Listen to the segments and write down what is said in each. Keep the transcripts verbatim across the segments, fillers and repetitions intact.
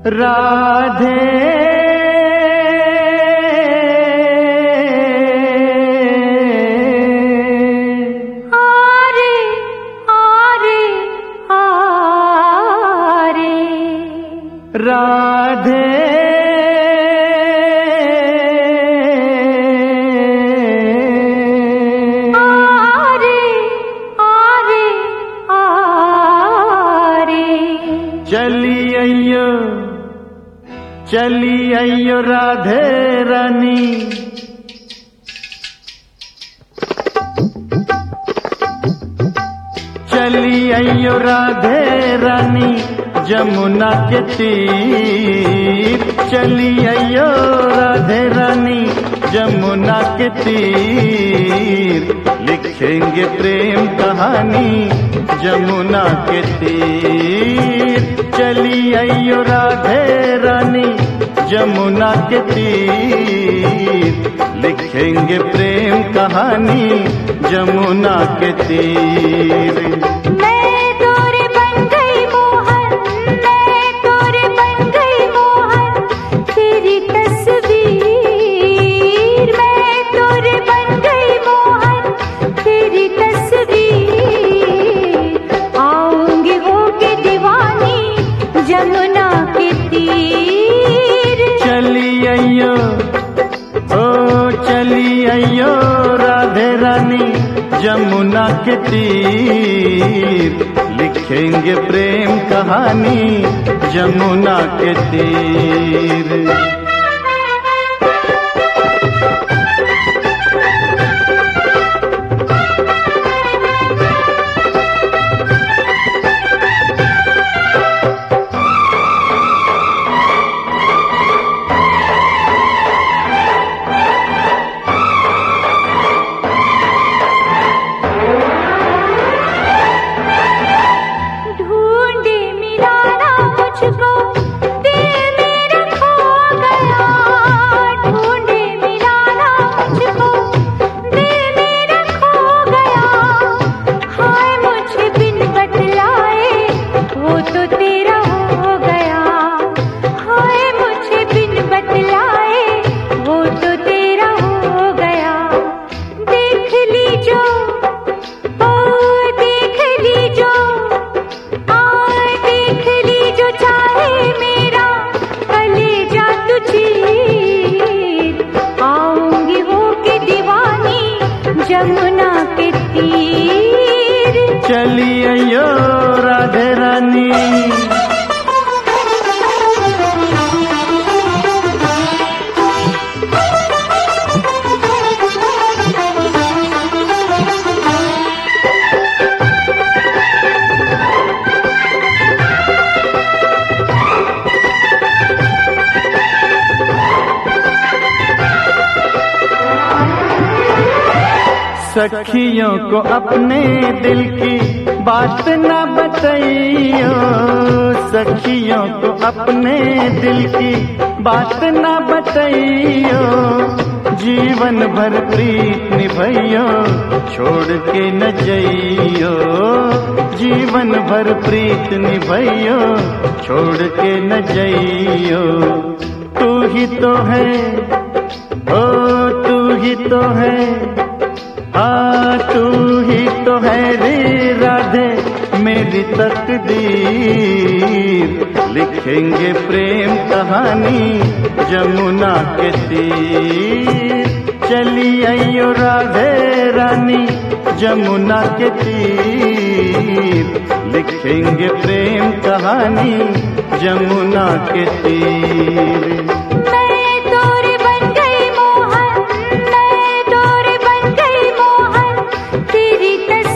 राधे आरे आरे आरे राधे आरे आरे आरे चली अयो चली अयो राधे रानी चली अयो राधे रानी जमुना के तीर चली अयो राधे रानी जमुना के तीर लिखेंगे प्रेम कहानी जमुना के तीर चली अयो राधे रानी जमुना के तीर लिखेंगे प्रेम कहानी जमुना के तीर। मैं तोरे बन गई मोहन मैं तोरे बन गई मोहन तेरी तस्वीर मैं तोरे बन गई मोहन तेरी तस्वीर आऊंगी होके दीवानी जमुना के तीर। चली अयो ओ चली अयो राधे रानी जमुना के तीर लिखेंगे प्रेम कहानी जमुना के तीर। ढूंढे मिलाना मुझको दिल मेरा खो गया ढूंढे मिलाना मुझको दिल मेरा खो गया हाय मुझे बिन बतलाए वो तो तेरा हो गया हाय मुझे बिन बतलाए वो तो तेरा हो गया। देख लीजो ओ देख लीजो आए देख लीजो चाहे मेरा कलेजा तू चीर आऊंगी होके दीवानी जमुना के तीर। चली अयो राधे रानी सखियों को अपने दिल की बात न बताइयो सखियों को अपने दिल की बात न बताइयो जीवन भर प्रीत निभइयो छोड़ के न जइयो जीवन भर प्रीत निभइयो छोड़ के न जइयो। तू ही तो है ओ तू ही तो है आ तू ही तो है रे राधे मेरी तकदीर लिखेंगे प्रेम कहानी जमुना के तीर। चली अयो राधे रानी जमुना के तीर लिखेंगे प्रेम कहानी जमुना के तीर। मैं तोरे बन गई मोहन मैं तोरे बन गई मोहन तेरी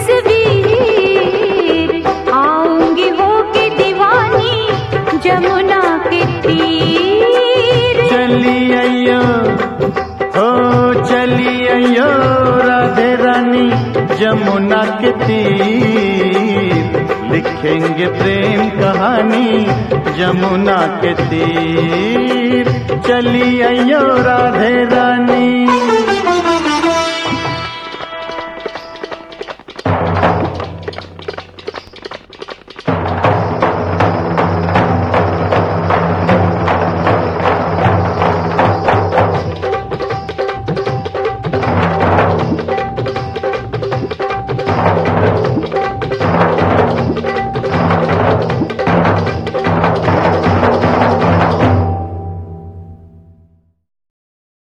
तस्वीर आऊंगी होके दीवानी जमुना के तीर। चली अयो हो चली अयो राधे रानी जमुना के तीर लिखेंगे प्रेम कहानी जमुना के तीर। चली अयो राधे रानी।